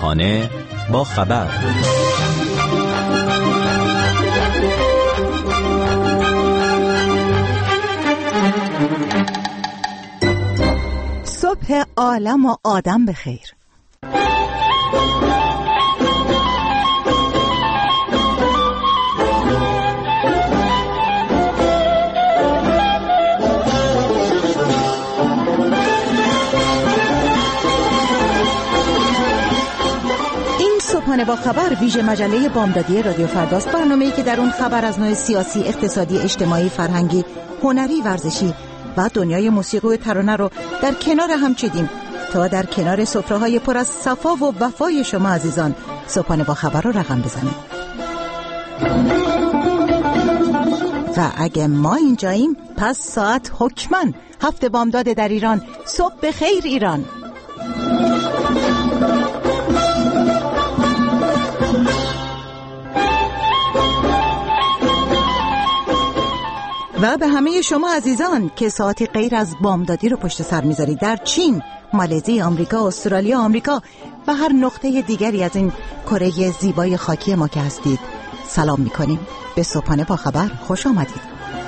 صبحانه با خبر. صبح عالم و آدم بخیر. صبحانه با خبر ویژه مجله بامدادی رادیو فرداست، برنامه‌ای که در اون خبر از نوع سیاسی، اقتصادی، اجتماعی، فرهنگی، هنری، ورزشی و دنیای موسیقی و ترانه رو در کنار هم چیدیم تا در کنار سفره‌های پر از صفا و وفای شما عزیزان صبحانه با خبر رو رقم بزنیم. و اگه ما اینجاییم پس ساعت حتماً 7 بامداد در ایران. صبح بخیر ایران. و به همه شما عزیزان که ساعتی غیر از بامدادی رو پشت سر میذارید در چین، مالزی، آمریکا، استرالیا، آمریکا و هر نقطه دیگری از این کره زیبای خاکی ما که هستید، سلام میکنیم. به صبحانه با خبر خوش آمدید.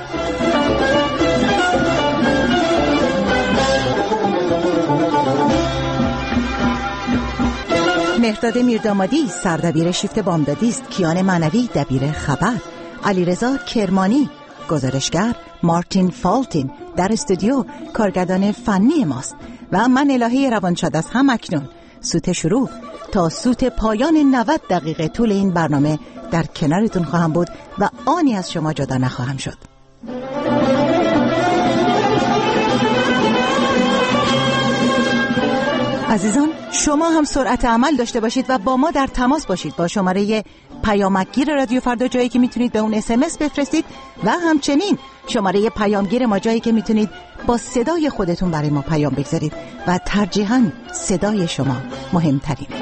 مهرداد میردامادی سردبیر شیفت بامدادی است. کیان معنوی دبیر خبر. علیرضا کرمانی گزارشگر. مارتین فالتین در استودیو کارگردان فنی ماست و من الهه روانشاد از هم اکنون سوت شروع تا سوت پایان 90 دقیقه طول این برنامه در کنارتون خواهم بود و آنی از شما جدا نخواهم شد. عزیزان شما هم سرعت عمل داشته باشید و با ما در تماس باشید با شماره پیامکگیر رادیو فردا، جایی که میتونید به اون SMS بفرستید و همچنین شماره پیامگیر ما، جایی که میتونید با صدای خودتون برای ما پیام بگذارید و ترجیحاً صدای شما مهمترینه.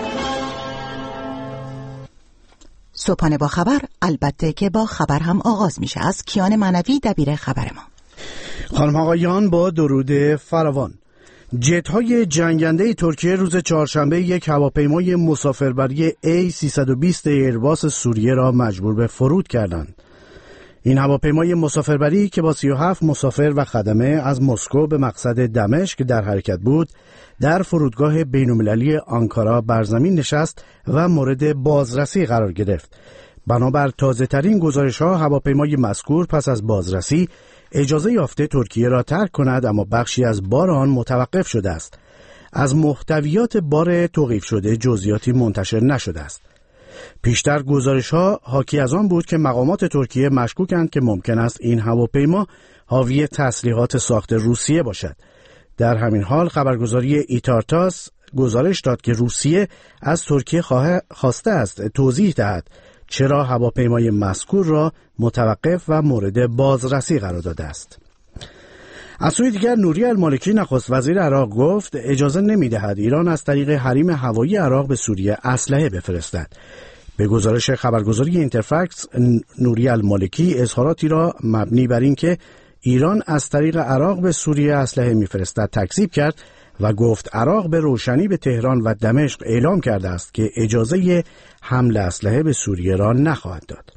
صبحانه با خبر البته که با خبر هم آغاز میشه. از کیان معنوی دبیر خبر ما. خانم آقایان با درود فراوان، جت‌های جنگنده ترکیه روز چهارشنبه یک هواپیمای مسافربری A320 ایرباس سوریه را مجبور به فرود کردند. این هواپیمای مسافربری که با 37 مسافر و خدمه از مسکو به مقصد دمشق در حرکت بود، در فرودگاه بین‌المللی آنکارا بر زمین نشست و مورد بازرسی قرار گرفت. بنابر تازه‌ترین گزارش‌ها هواپیمای مذکور پس از بازرسی اجازه یافته ترکیه را ترک کند، اما بخشی از بار آن متوقف شده است. از محتویات بار توقیف شده جزئیاتی منتشر نشده است. پیشتر گزارش‌ها حاکی از آن بود که مقامات ترکیه مشکوکند که ممکن است این هواپیما حاوی تسلیحات ساخت روسیه باشد. در همین حال خبرگزاری ایتارتاس گزارش داد که روسیه از ترکیه خواسته است توضیح دهد چرا هواپیمای مذکور را متوقف و مورد بازرسی قرار داده است. از سوی دیگر نوری المالکی نخست وزیر عراق گفت اجازه نمی‌دهد ایران از طریق حریم هوایی عراق به سوریه اسلحه بفرستد. به گزارش خبرگزاری اینترفکس، نوری المالکی اظهاراتی را مبنی بر اینکه ایران از طریق عراق به سوریه اسلحه می‌فرستد تکذیب کرد و گفت عراق به روشنی به تهران و دمشق اعلام کرده است که اجازه حمل اسلحه به سوریه را نخواهد داد.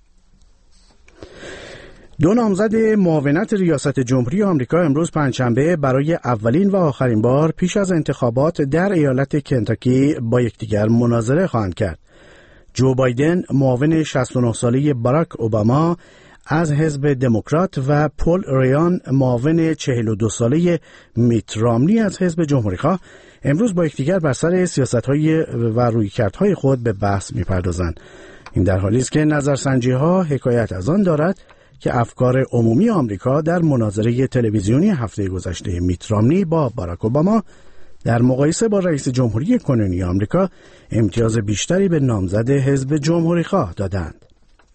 دو نامزد معاونت ریاست جمهوری آمریکا امروز پنجشنبه برای اولین و آخرین بار پیش از انتخابات در ایالت کنتاکی با یکدیگر مناظره خواهند کرد. جو بایدن معاون 69 ساله باراک اوباما از حزب دموکرات و پول ریان معاون 42 ساله میت رامنی از حزب جمهوری‌خواه امروز با یکدیگر بر سر سیاست‌های و رویکردهای خود به بحث می‌پردازند. این در حالی است که نظرسنجی‌ها حکایت از آن دارد که افکار عمومی آمریکا در مناظره تلویزیونی هفته گذشته میت رامنی با باراک اوباما در مقایسه با رئیس جمهوری کنونی آمریکا امتیاز بیشتری به نامزد حزب جمهوری‌خواه دادند.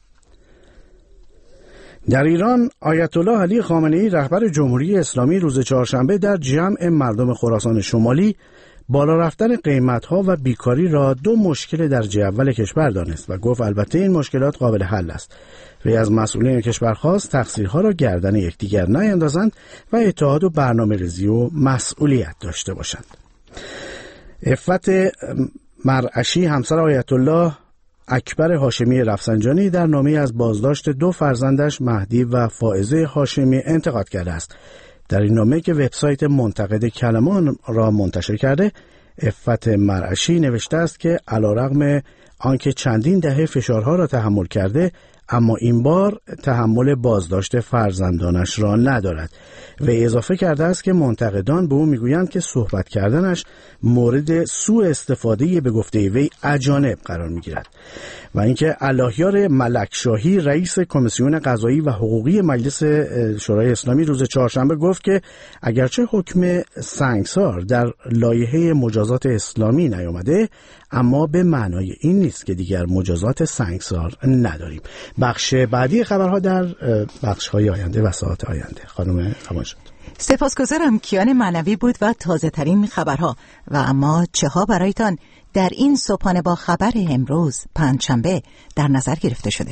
در ایران آیت الله علی خامنه‌ای رهبر جمهوری اسلامی روز چهارشنبه در جمع مردم خراسان شمالی بالا رفتن قیمت‌ها و بیکاری را دو مشکل درجه اول کشور دانست و گفت البته این مشکلات قابل حل است. وی از مسئولین کشور خواست تقصیرها را گردن یکدیگر نیندازند و اتحاد و برنامه‌ریزی و مسئولیت داشته باشند. عفت مرعشی همسر آیت الله اکبر هاشمی رفسنجانی در نامه از بازداشت 2 فرزندش مهدی و فائزه هاشمی انتقاد کرده است. در این نامه که وبسایت منتقد کلمان را منتشر کرده، عفت مرعشی نوشته است که علیرغم آنکه چندین دهه فشارها را تحمل کرده، اما این بار تحمل بازداشت فرزندانش را ندارد و اضافه کرده است که منتقدان به او میگویند که صحبت کردنش مورد سوء استفاده به گفته وی اجانب قرار میگیرد و اینکه اللهیار ملک شاهی رئیس کمیسیون قضایی و حقوقی مجلس شورای اسلامی روز چهارشنبه گفت که اگرچه حکم سنگسار در لایحه مجازات اسلامی نیامده، اما به معنای این نیست که دیگر مجازات سنگسار نداریم. بخش بعدی خبرها در بخش‌های آینده و ساعات آینده. خانم خماشد. سپاسگزارم. کیان معنوی بود و تازه ترین خبرها. و اما چه ها برایتان در این صبحانه با خبر امروز پنجشنبه در نظر گرفته شده؟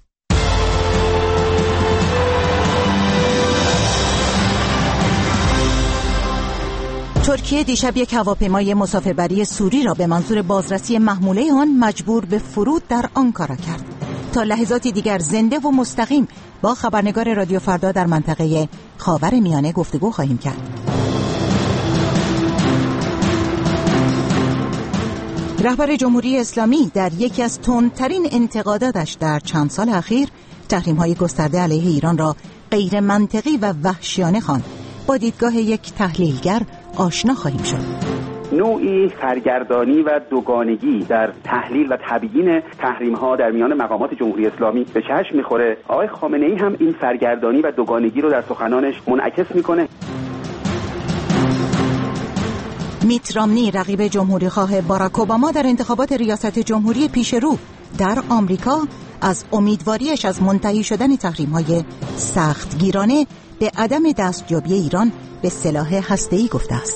ترکیه دیشب یک هواپیمای مسافربری سوری را به منظور بازرسی محموله آن مجبور به فرود در آنکارا کرد. تا لحظاتی دیگر زنده و مستقیم با خبرنگار رادیو فردا در منطقه خاورمیانه گفتگو خواهیم کرد. رهبر جمهوری اسلامی در یکی از تندترین انتقاداتش در چند سال اخیر تحریم‌های گسترده علیه ایران را غیر منطقی و وحشیانه خواند. با دیدگاه یک تحلیلگر آشنا خواهیم شد. نوعی سرگردانی و دوگانگی در تحلیل و تبیین تحریم‌ها در میان مقامات جمهوری اسلامی به چشم می‌خوره. آقای خامنه‌ای هم این سرگردانی و دوگانگی رو در سخنانش منعکس می‌کنه. میت رامنی رقیب جمهوری‌خواه باراک اوباما در انتخابات ریاست جمهوری پیش رو در آمریکا از امیدواریش از منتهی شدن تحریم‌های سختگیرانه به عدم دستیابی ایران به سلاح هسته‌ای گفته است.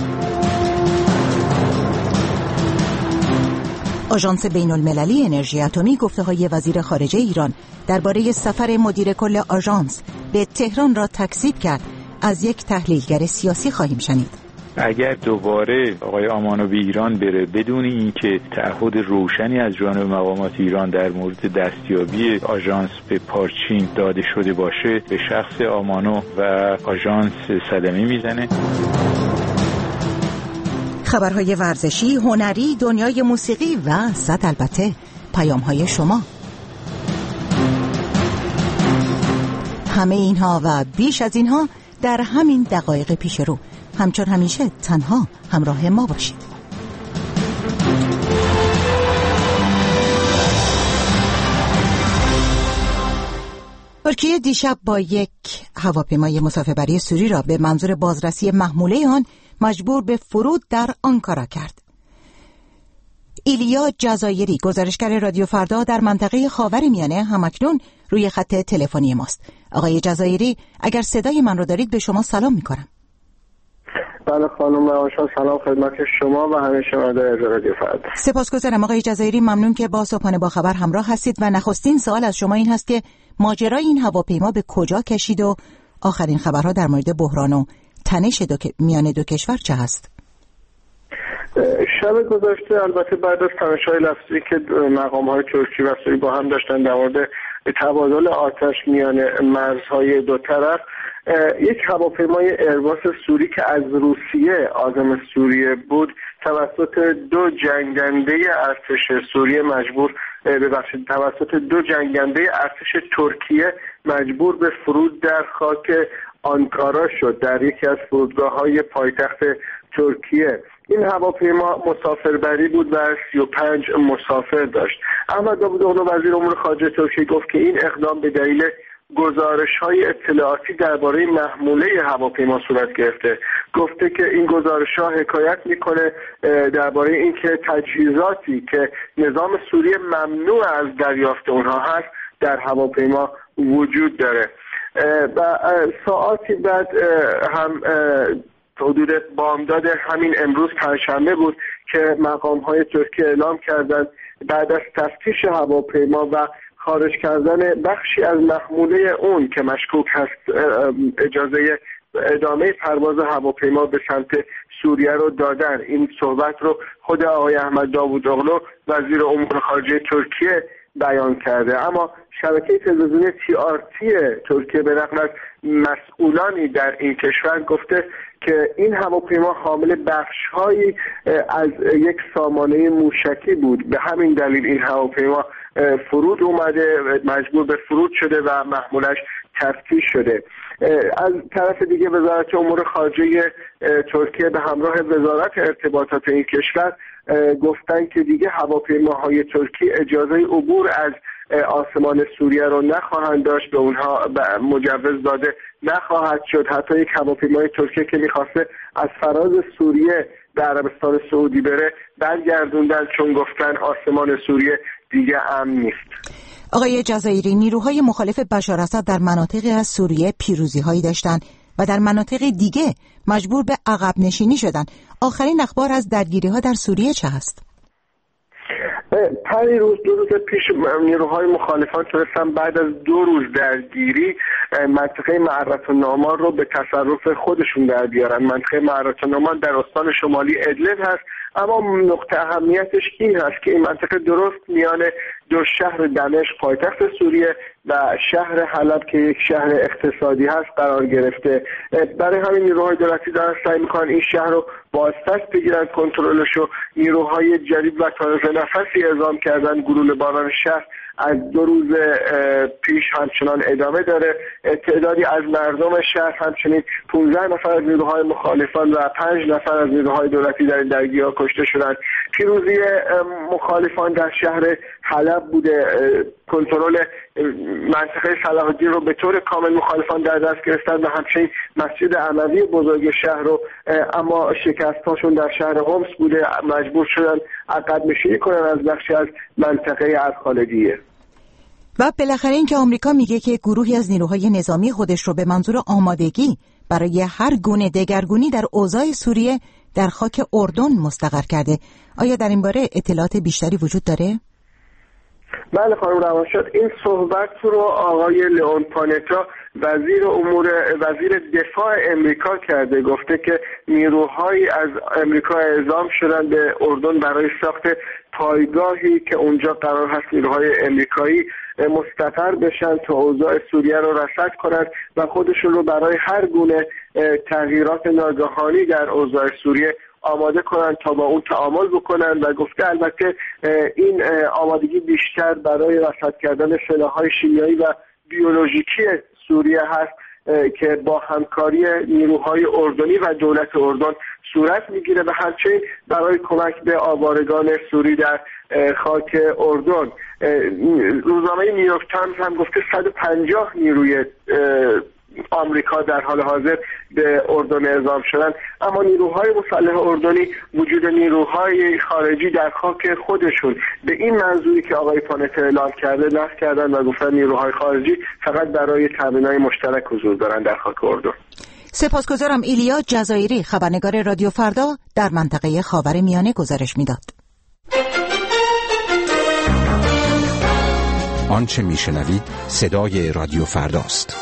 آژانس بین‌المللی انرژی اتمی گفته‌های وزیر خارجه ایران درباره سفر مدیر کل آژانس به تهران را تکذیب کرد. از یک تحلیلگر سیاسی خواهیم شنید. اگر دوباره آقای آمانو به ایران بره بدون اینکه تعهد روشنی از جانب مقامات ایران در مورد دستیابی آژانس به پارچین داده شده باشه، به شخص آمانو و آژانس صدمه میزنه. خبرهای ورزشی، هنری، دنیای موسیقی و البته پیام‌های شما. همه اینها و بیش از اینها در همین دقایق پیش رو. همچون همیشه تنها همراه ما باشید. ترکیه دیشب با یک هواپیمای مسافربری سوری را به منظور بازرسی محموله آن مجبور به فرود در آنکارا کرد. ایلیا جزایری، گزارشگر رادیو فردا در منطقه خاورمیانه، همکنون روی خط تلفنی ماست. آقای جزایری، اگر صدای من رو دارید به شما سلام می‌کنم. بله خانم آشان، سلام خدمت شما و همه شنوندگان رادیو فردا. سپاسگزارم آقای جزایری، ممنون که با صبحانه با خبر همراه هستید و نخستین سوال از شما این هست که ماجرای این هواپیما به کجا کشید و آخرین خبرها در مورد بحران و تنش میان دو کشور چه هست؟ شب گذشته البته بعد از تنش‌های لفظی که مقام‌های ترکی و سوری با هم داشتن در مورد تبادل آتش میان مرزهای دو طرف، یک هواپیمای ایرباس سوری که از روسیه عازم سوریه بود توسط دو جنگنده ارتش سوریه توسط دو جنگنده ارتش ترکیه مجبور به فرود در خاک آنکارا شد، در یکی از فرودگاه‌های پایتخت ترکیه. این هواپیما مسافربری بود و 35 مسافر داشت. احمد داوودوغلو وزیر امور خارجه ترکیه گفت که این اقدام به دلیل گزارش‌های اطلاعاتی درباره محموله هواپیما صورت گرفته. گفته که این گزارش‌ها حکایت می‌کنه درباره اینکه تجهیزاتی که نظام سوریه ممنوع از دریافت اونها هست در هواپیما وجود داره. و ساعاتی بعد هم حدود بامداد همین امروز پنجشنبه بود که مقام‌های ترکیه اعلام کردند بعد از تفتیش هواپیما و خارج کردن بخشی از محموله اون که مشکوک هست اجازه ادامه پرواز هواپیما به سمت سوریه رو دادن. این صحبت رو خود آقای احمد داوودوغلو وزیر امور خارجه ترکیه بیان کرده. اما شبکه تلویزیونی TRT ترکیه به نقل از مسئولانی در این کشور گفته که این هواپیما حامل بخش‌هایی از یک سامانه موشکی بود، به همین دلیل این هواپیما فرود اومده، مجبور به فرود شده و محمولش تفتیش شده. از طرف دیگه وزارت امور خارجه ترکیه به همراه وزارت ارتباطات این کشور گفتن که دیگه هواپیماهای ترکی اجازه عبور از آسمان سوریه رو نخواهند داشت، به اونها مجوز داده نخواهد شد. حتی یک هواپیمای ترکیه که میخواسته از فراز سوریه به عربستان سعودی بره برگردوندن، چون گفتن آسمان سوریه دیگه امن نیست. آقای جزایری، نیروهای مخالف بشار اسد در مناطقی از سوریه پیروزی‌هایی داشتند و در مناطق دیگه مجبور به عقب نشینی شدند. آخرین اخبار از درگیری‌ها در سوریه چه هست؟ دو روز پیش نیروهای مخالفان تونستن بعد از 2 روز درگیری منطقه معرة النعمان رو به تصرف خودشون در بیارن. منطقه معرة النعمان در استان شمالی ادلب هست، اما نقطه اهمیتش این هست که این منطقه درست میان 2 شهر دمشق پایتخت سوریه و شهر حلب که یک شهر اقتصادی هست قرار گرفته. برای همین نیروهای دولتی دارن سعی میکنن این شهر رو بازپس بگیرن، کنترلش رو. نیروهای جدید و تازه نفسی اعزام کردن. گلوله باران شهر از 2 روز پیش همچنان ادامه داره. تعدادی از مردم شهر، همچنین 15 نفر از نیروهای مخالفان و 5 نفر از نیروهای دولتی در این درگیری‌ها کشته شدند. پیروزی مخالفان در شهر حلب بوده. کنترل منطقه صلاح الدین رو به طور کامل مخالفان در دست گرفتن و همچنین مسجد اموی بزرگ شهر رو، اما شکست‌هاشون در شهر حمص بوده، مجبور شدن عقب نشینی کنن از بخشی از منطقه الخالدیه. و بالاخره این که آمریکا میگه که گروهی از نیروهای نظامی خودش رو به منظور آمادگی برای هر گونه دگرگونی در اوضاع سوریه در خاک اردن مستقر کرده. آیا در این باره اطلاعات بیشتری وجود داره؟ بله خانم روانشاد، این صحبت رو آقای لئون پانتا وزیر دفاع امریکا کرده. گفته که نیروهایی از امریکا اعزام شدن به اردن برای ساخت پایگاهی که اونجا قرار هست نیروهای امریکایی مستقر بشن تا اوضاع سوریه رو رصد کنند و خودشون رو برای هر گونه تغییرات ناگهانی در اوضاع سوریه آماده کنند تا با اون تعامل بکنند. و گفته البته این آمادگی بیشتر برای رصد کردن سلاح‌های شیمیایی و بیولوژیکی سوریه هست که با همکاری نیروهای اردنی و دولت اردن صورت میگیره و همچنین برای کمک به آوارگان سوری در خاک اردن. روزنامه نیویورک تایمز هم گفته 150 نیروی آمریکا در حال حاضر به اردن اعزام شدن، اما نیروهای مسلح اردنی وجود نیروهای خارجی در خاک خودشون به این منظوری که آقای پانتا اعلام کرده نفی کردن و گفتن نیروهای خارجی فقط برای تامین‌های مشترک حضور دارن در خاک اردن. سپاسگزارم. ایلیا جزایری، خبرنگار رادیو فردا در منطقه خاورمیانه گزارش میداد. آنچه میشنوید صدای رادیو فرداست.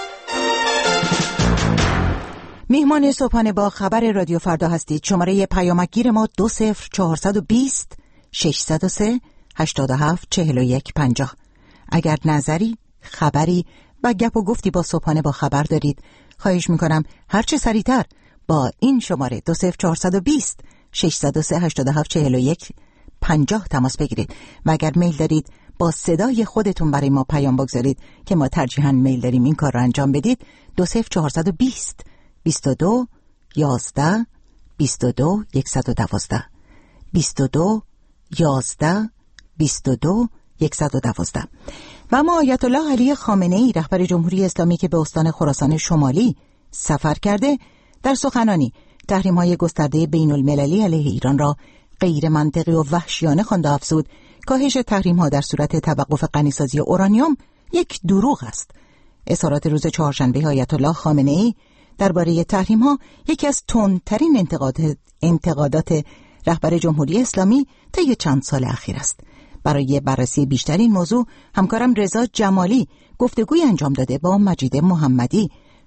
میهمان صبحانه با خبر رادیو فردا هستید. شماره پیامکگیر ما 20420 603 87 41 50. اگر نظری، خبری و گپ و گفتی با صبحانه با خبر دارید، خواهش میکنم هرچه سریعتر با این شماره 20420 603 87 41 50 تماس بگیرید. و اگر میل دارید با صدای خودتون برای ما پیام بگذارید که ما ترجیحاً میل داریم این کار رو انجام بدید، 20420 22 11 22 112 22 11 22 112. و اما آیت الله علی خامنه‌ای رهبر جمهوری اسلامی که به استان خراسان شمالی سفر کرده، در سخنانی تحریم‌های گسترده بین‌المللی علیه ایران را غیر منطقی و وحشیانه خواند و افزود کاهش تحریم‌ها در صورت توقف غنیسازی اورانیوم یک دروغ است. اظهارات روز چهارشنبه آیت الله خامنه‌ای درباره تحریم‌ها یکی از تندترین انتقادات رهبر جمهوری اسلامی طی چند سال اخیر است. برای بررسی بیشتر این موضوع همکارم رضا جمالی گفتگوی انجام داده با مجید محمدی،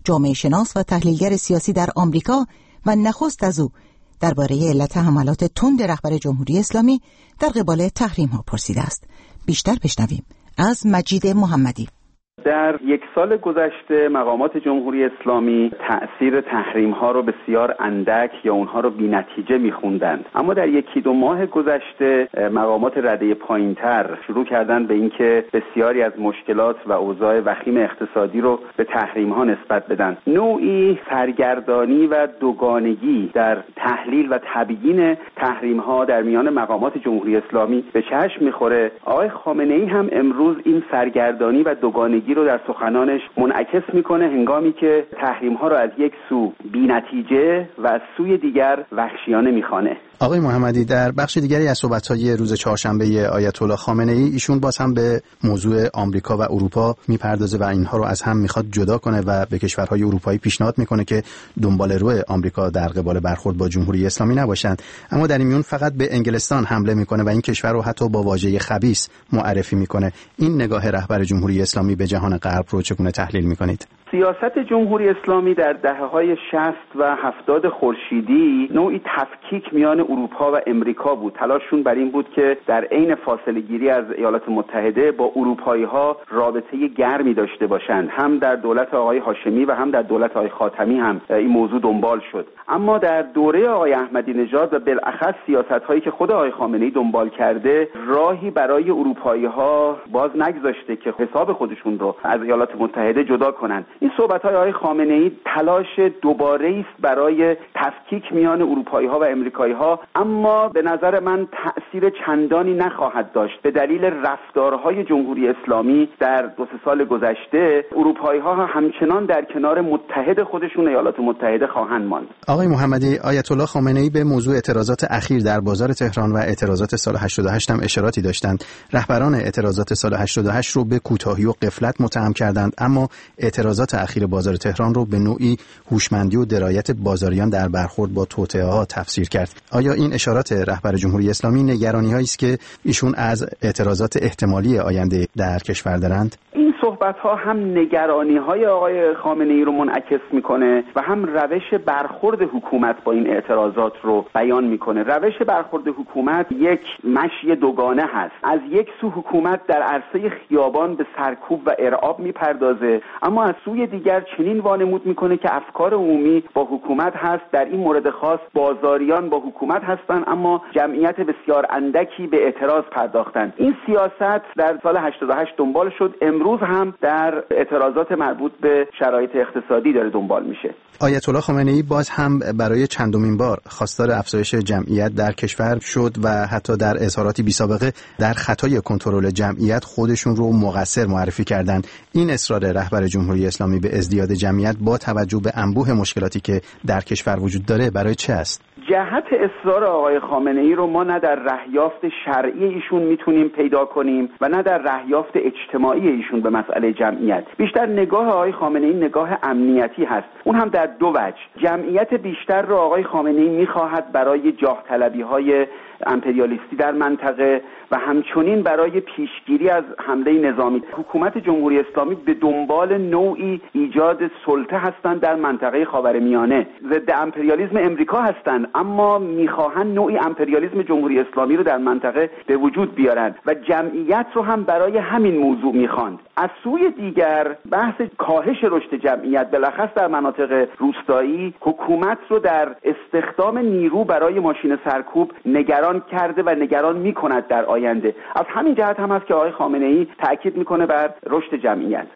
جامعه شناس و تحلیلگر سیاسی در آمریکا و نخست از او درباره علت حملات تند رهبر جمهوری اسلامی در قبال تحریم‌ها پرسیده است. بیشتر بشنویم از مجید محمدی. در یک سال گذشته مقامات جمهوری اسلامی تأثیر تحریم‌ها رو بسیار اندک یا اونها رو بی‌نتیجه می‌خوندند، اما در یکی دو ماه گذشته مقامات رده پایین‌تر شروع کردن به اینکه بسیاری از مشکلات و اوضاع وخیم اقتصادی رو به تحریم‌ها نسبت بدن. نوعی سرگردانی و دوگانگی در تحلیل و تبیین تحریم‌ها در میان مقامات جمهوری اسلامی به چشم می‌خوره. آقای خامنه‌ای هم امروز این سرگردانی و دوگانگی رو در سخنانش منعکس میکنه هنگامی که تحریم‌ها رو از یک سو بی‌نتیجه و از سوی دیگر وحشیانه میخوانه. آقای محمدی، در بخش دیگری از صحبت‌های روز چهارشنبه آیت الله خامنه‌ای ایشون باز هم به موضوع آمریکا و اروپا میپردازه و اینها رو از هم میخواد جدا کنه و به کشورهای اروپایی پیشنهاد میکنه که دنبال رو آمریکا در قبال برخورد با جمهوری اسلامی نباشند، اما در این میون فقط به انگلستان حمله میکنه و این کشور رو حتی با واژه خبیث معرفی میکنه. این نگاه رهبر جمهوری اسلامی به جهان غرب رو چگونه تحلیل میکنید؟ سیاست جمهوری اسلامی در دهه‌های 60 و 70 خورشیدی نوعی تفکیک میان اروپا و امریکا بود. تلاششون بر این بود که در عین فاصله گیری از ایالات متحده با اروپایی‌ها رابطه گرمی داشته باشند. هم در دولت آقای هاشمی و هم در دولت آقای خاتمی هم این موضوع دنبال شد. اما در دوره آقای احمدی نژاد و بالاخص سیاست‌هایی که خود آقای خامنه‌ای دنبال کرده، راهی برای اروپایی‌ها باز نگذاشته که حساب خودشون رو از ایالات متحده جدا کنند. این صحبت‌های آقای خامنه‌ای تلاش دوباره است برای تفکیک میان اروپایی‌ها و امریکایی‌ها، اما به نظر من تأثیر چندانی نخواهد داشت. به دلیل رفتارهای جمهوری اسلامی در 2-3 سال گذشته اروپایی‌ها همچنان در کنار متحد خودشون ایالات متحده خواهند ماند. آقای محمدی، آیت الله خامنه‌ای به موضوع اعتراضات اخیر در بازار تهران و اعتراضات سال 88 هم اشاراتی داشتند. رهبران اعتراضات سال 88 رو به کوتاهی و غفلت متهم کردند، اما اعتراضات اخیر بازار تهران رو به نوعی هوشمندی و درایت بازاریان در برخورد با توطئه‌ها تفسیر کرد. آیا این اشارات رهبر جمهوری اسلامی نگرانی‌هایی است که ایشون از اعتراضات احتمالی آینده در کشور دارند؟ این صحبت‌ها هم نگرانی‌های آقای خامنه‌ای رو منعکس می‌کنه و هم روش برخورد حکومت با این اعتراضات رو بیان می‌کنه. روش برخورد حکومت یک مشی دوگانه هست. از یک سو حکومت در عرصه خیابان به سرکوب و ارعاب می‌پردازه، اما از سوی دیگر چنین وانمود می‌کنه که افکار عمومی با حکومت هست. در این مورد خاص بازاریان با حکومت هستند، اما جمعیت بسیار اندکی به اعتراض پرداختند. این سیاست در سال 88 دنبال شد، امروز هم در اعتراضات مربوط به شرایط اقتصادی داره دنبال میشه. آیت الله خامنه‌ای باز هم برای چندمین بار خواستار افزایش جمعیت در کشور شد و حتی در اظهاراتی بی‌سابقه در خطای کنترل جمعیت خودشون رو مقصر معرفی کردند. این اصرار رهبر جمهوری اسلامی به ازدیاد جمعیت با توجه به انبوه مشکلاتی که در کشور وجود داره برای چه است؟ جهت اصرار آقای خامنه‌ای رو ما نه در رهیافت شرعی ایشون میتونیم پیدا کنیم و نه در رهیافت اجتماعی ایشون به مسئله جمعیت. بیشتر نگاه آقای خامنه‌ای نگاه امنیتی هست، اون هم در دو وجه. جمعیت بیشتر رو آقای خامنه‌ای میخواهد برای جاه طلبی‌های امپریالیستی در منطقه و همچنین برای پیشگیری از حمله نظامی. حکومت جمهوری اسلامی به دنبال نوعی ایجاد سلطه هستند در منطقه خاورمیانه. ضد امپریالیسم امریکا هستند، اما میخواهند نوعی امپریالیسم جمهوری اسلامی رو در منطقه به وجود بیارند و جمعیت رو هم برای همین موضوع میخواند. از سوی دیگر بحث کاهش رشد جمعیت بالاخص در مناطق روستایی حکومت رو در استخدام نیرو برای ماشین سرکوب نگران کرده و نگران میکند در آینده. از همین جهت هم هست که آقای خامنه‌ای تاکید میکنه بر رشد جمعیت.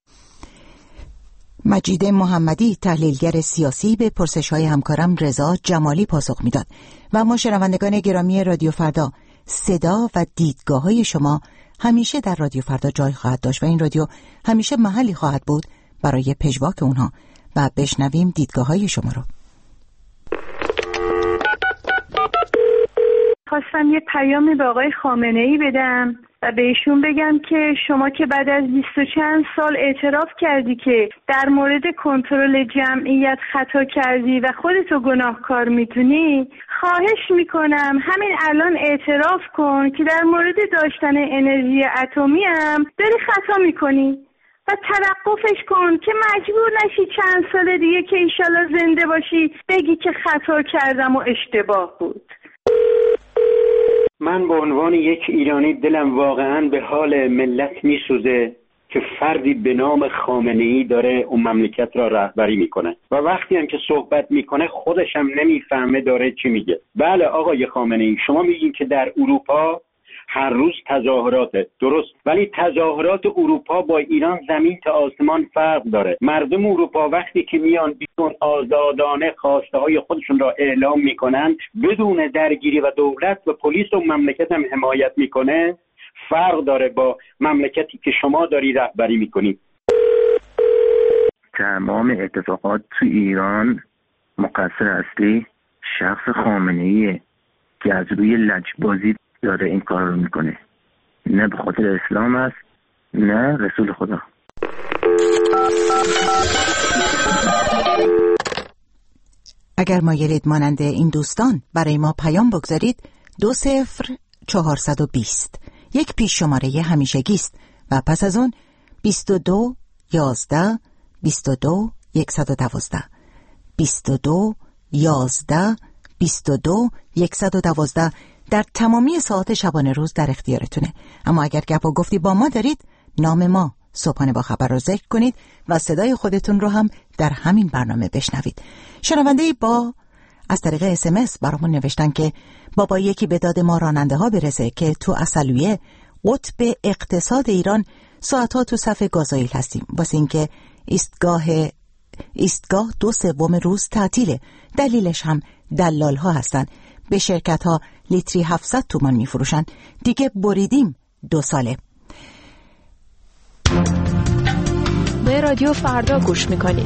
مجید محمدی، تحلیلگر سیاسی، به پرسش‌های همکارم رضا جمالی پاسخ میداد. و ما شنوندگان گرامی رادیو فردا، صدا و دیدگاه‌های شما همیشه در رادیو فردا جای خواهد داشت و این رادیو همیشه محلی خواهد بود برای پژواک اونها. و بشنویم دیدگاه‌های شما رو. خواستم یه پیامی به آقای خامنه‌ای بدم و به ایشون بگم که شما که بعد از 20 چند سال اعتراف کردی که در مورد کنترل جمعیت خطا کردی و خودتو گناهکار میدونی، خواهش میکنم همین الان اعتراف کن که در مورد داشتن انرژی اتمی هم داری خطا میکنی و و توقفش کن که مجبور نشی چند سال دیگه که ایشالا زنده باشی بگی که خطا کردم و اشتباه بود. من به عنوان یک ایرانی دلم واقعا به حال ملت میسوزه که فردی به نام خامنه‌ای داره اون مملکت را رهبری میکنه و وقتی هم که صحبت میکنه خودش هم نمیفهمه داره چی میگه. بله آقای خامنه‌ای، شما میگین که در اروپا هر روز تظاهراته، درست، ولی تظاهرات اروپا با ایران زمین تا آسمان فرق داره. مردم اروپا وقتی که میان بیرون آزادانه خواسته های خودشون را اعلام میکنن بدون درگیری و دولت و پلیس و مملکت هم حمایت میکنه، فرق داره با مملکتی که شما داری رهبری میکنی. تمام اتفاقات تو ایران مقصر اصلی شخص خامنه‌ایه که از روی لجبازی داره این کار رو میکنه، نه به خاطر اسلام است نه رسول خدا. اگر مایلید مانند این دوستان برای ما پیام بگذارید 20420 یک پیش شماره همیشگی است و پس از اون 22 11 22 112 22 11 22 112 در تمامی ساعات شبانه روز در اختیارتونه. اما اگر گپ و گفتی با ما دارید، نام ما صبحانه با خبر رو ذکر کنید و صدای خودتون رو هم در همین برنامه بشنوید. شنونده‌ای با از طریق SMS برامون نوشتن که بابا یکی به داد ما راننده ها برسه که تو اصلویه قطب اقتصاد ایران ساعتها تو صف گازوئیل هستیم واسه اینکه ایستگاه 2/3 روز تعطیله. دلیلش هم دلال ها هستن، به شرکت ها لیتری 700 تومان میفروشن. دیگه بریدیم 2 ساله. به رادیو فردا گوش میکنید.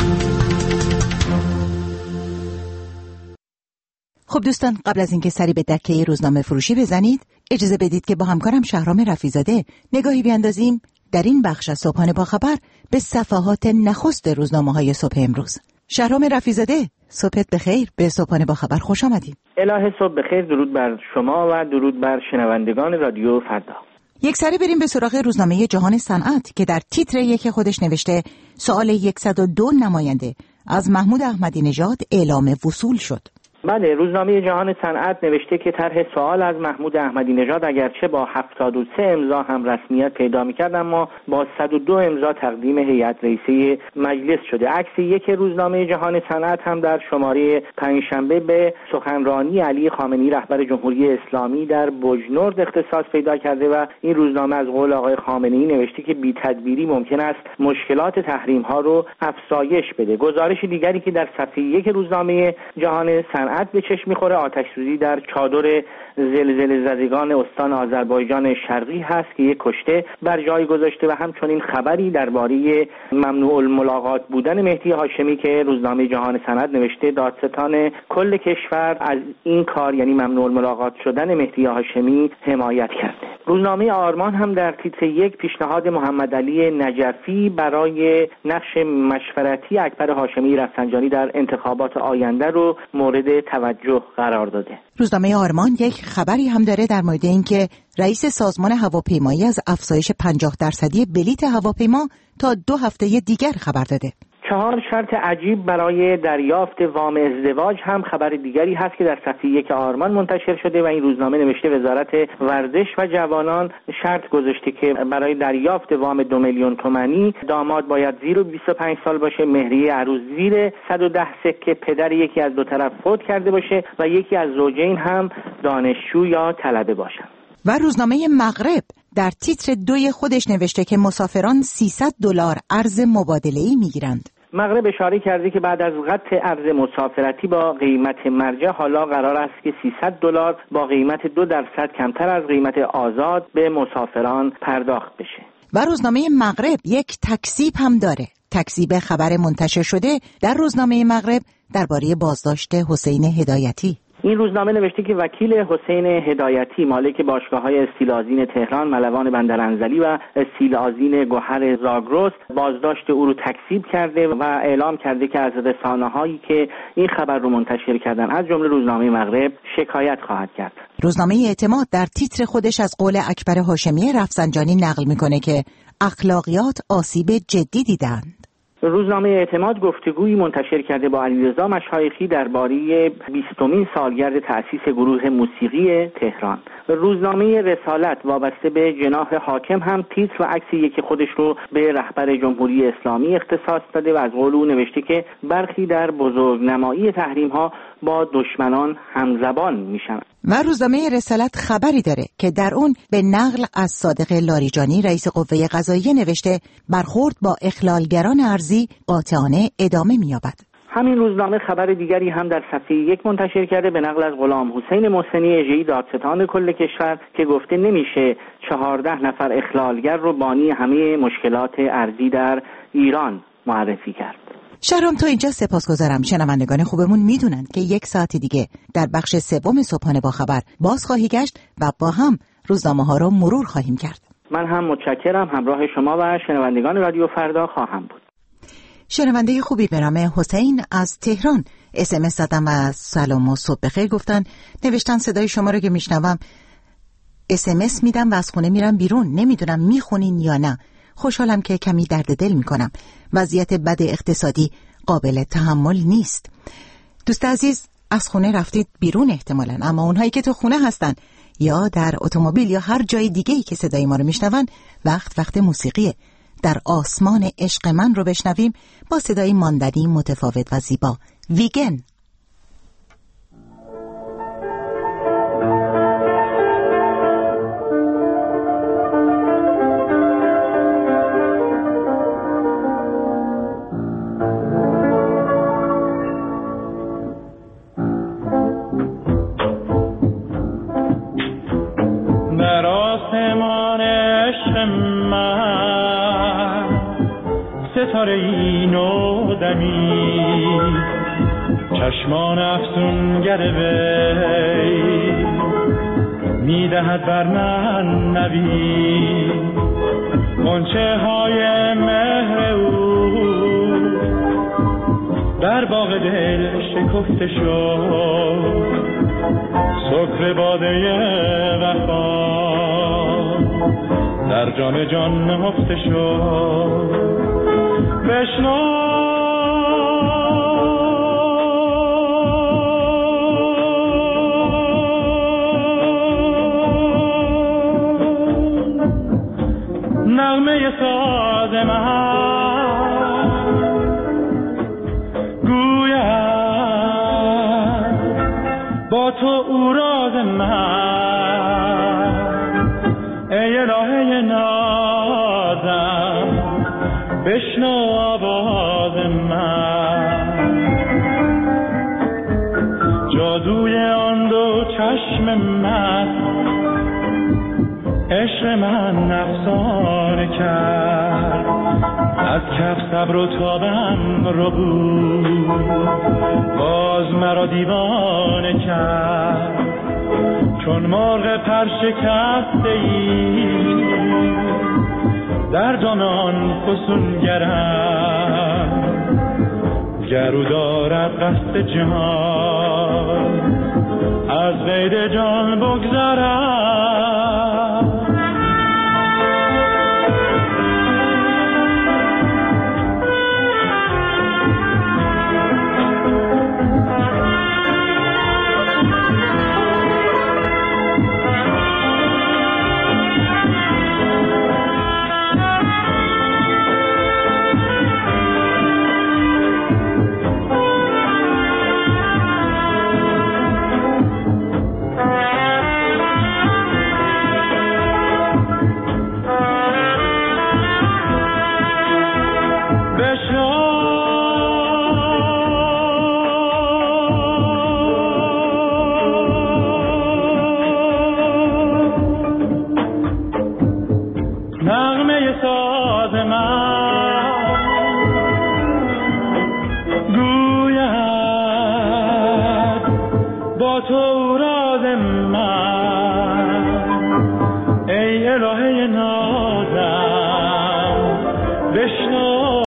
خب دوستان، قبل از اینکه سری به دکه روزنامه فروشی بزنید، اجازه بدید که با همکارم شهرام رفیع‌زاده نگاهی بیاندازیم در این بخش از صبحانه با خبر به صفحات نخست روزنامه‌های صبح امروز. شهرام رفیع‌زاده، صبحت بخیر، به صبحانه با خبر خوش آمدید. الهه صبح بخیر، درود بر شما و درود بر شنوندگان رادیو فردا. یک سری بریم به سراغ روزنامه جهان صنعت که در تیتر یک خودش نوشته سوال 102 نماینده از محمود احمدی نژاد اعلام وصول شد. بله، روزنامه جهان صنعت نوشته که طرح سوال از محمود احمدی نژاد اگرچه با 73 امضا هم رسمیت پیدا می‌کرد اما با 102 امضا تقدیم هیئت رئیسه مجلس شده. عکس یک روزنامه جهان صنعت هم در شماره پنجشنبه به سخنرانی علی خامنه‌ای رهبر جمهوری اسلامی در بوجنورد اختصاص پیدا کرده و این روزنامه از قول آقای خامنه‌ای نوشته که بی‌تدبیری ممکن است مشکلات تحریم‌ها رو افزایش بده. گزارش دیگری که در صفحه یک روزنامه جهان صنعت به چشم می‌خوره آتش‌سوزی در چادر زلزله زدگان استان آذربایجان شرقی هست که یک کشته بر جای گذاشته و همچنین خبری درباره ممنوع الملاقات بودن مهدی هاشمی که روزنامه جهان صنعت نوشته دادستان کل کشور از این کار یعنی ممنوع الملاقات شدن مهدی هاشمی حمایت کرده. روزنامه آرمان هم در تیتر یک پیشنهاد محمد علی نجفی برای نقش مشورتی اکبر هاشمی رفسنجانی در انتخابات آینده رو مورد توجه قرار داده. روزنامه آرمان یک خبری هم داره در مورد اینکه رئیس سازمان هواپیمایی از افزایش 50% بلیت هواپیما تا 2 هفته دیگر خبر داده. 4 شرط عجیب برای دریافت وام ازدواج هم خبر دیگری هست که در صفحه 1 آرمان منتشر شده و این روزنامه نوشته وزارت ورزش و جوانان شرط گذاشته که برای دریافت وام 2 میلیون تومانی داماد باید زیر 25 سال باشه، مهریه عروس زیر 110 سکه، پدر یکی از دو طرف فوت کرده باشه و یکی از زوجین هم دانشجو یا طلبه باشن. و روزنامه مغرب در تیتر 2 خودش نوشته که مسافران $300 ارز مبادله‌ای میگیرند. مغرب اشاره کرده که بعد از قطع ارز مسافرتی با قیمت مرجع حالا قرار است که $300 با قیمت 2% کمتر از قیمت آزاد به مسافران پرداخت بشه. و روزنامه مغرب یک تکذیب هم داره. تکذیب خبر منتشر شده در روزنامه مغرب درباره بازداشت حسین هدایتی. این روزنامه نوشته که وکیل حسین هدایتی مالک باشگاه‌های استیل آذین تهران، ملوان بندرانزلی و استیل آذین گوهر زاگرس بازداشت او رو تکذیب کرده و اعلام کرده که از رسانه‌هایی که این خبر رو منتشر کردن از جمله روزنامه مغرب شکایت خواهد کرد. روزنامه اعتماد در تیتر خودش از قول اکبر هاشمی رفسنجانی نقل میکنه که اخلاقیات آسیب جدی دیدند. روزنامه اعتماد گفتگویی منتشر کرده با علیرضا مشایخی درباره 20مین سالگرد تأسیس گروه موسیقی تهران. روزنامه رسالت وابسته به جناح حاکم هم تیتر و عکس یکی خودش رو به رهبر جمهوری اسلامی اختصاص داده و از قول او نوشته که برخی در بزرگنمایی تحریم‌ها با دشمنان همزبان میشن. و روزنامه رسالت خبری داره که در اون به نقل از صادق لاریجانی رئیس قوه قضاییه نوشته برخورد با اخلالگران ارضی قاطعانه ادامه می‌یابد. همین روزنامه خبر دیگری هم در صفحه 1 منتشر کرده به نقل از غلام حسین محسنی اژه‌ای دادستان کل کشور که گفته نمیشه 14 نفر اخلالگر رو بانی همه مشکلات ارضی در ایران معرفی کرد. شهرام تا اینجا سپاسگزارم. شنوندگان خوبمون میدونن که 1 ساعت دیگه در بخش 3 صبحانه با خبر باز خواهی گشت و با هم روزنامه ها رو مرور خواهیم کرد. من هم متشکرم. همراه شما و شنوندگان رادیو فردا خواهم بود. شنونده خوبی به نام حسین از تهران SMS دادم و سلام و صبح بخیر گفتن. نوشتن صدای شما رو که میشنوم SMS میدم و از خونه میرم بیرون. نمیدونم میخونین یا نه. خوشحالم که کمی درد دل میکنم. وضعیت بد اقتصادی قابل تحمل نیست. دوست عزیز از خونه رفتید بیرون احتمالاً، اما اونهایی که تو خونه هستن یا در اتومبیل یا هر جای دیگه‌ای که صدای ما رو میشنون وقت موسیقیه. در آسمان عشق من رو بشنویم با صدای ماندنی متفاوت و زیبا. ویگن. در آسمان عشق من ستاره این و دمی چشمان افسونگر وی میدهد بر من نوی غنچه های مهر او در باغ دل شکفته شد سکر باده وفا در جان جان نهفته شد. بشنو نغمه ساز من گوید با تو او راز من ای الهه نازم بشنو آواز من. جادوی آن دو چشم من عشق من افسانه کرد از کف صبر و تابم رو بود باز مرا دیوانه کرد چون مرغ پر شکسته ای در دام آن فسونگرم گرو دارد قصد جهان از قید جان بگذرم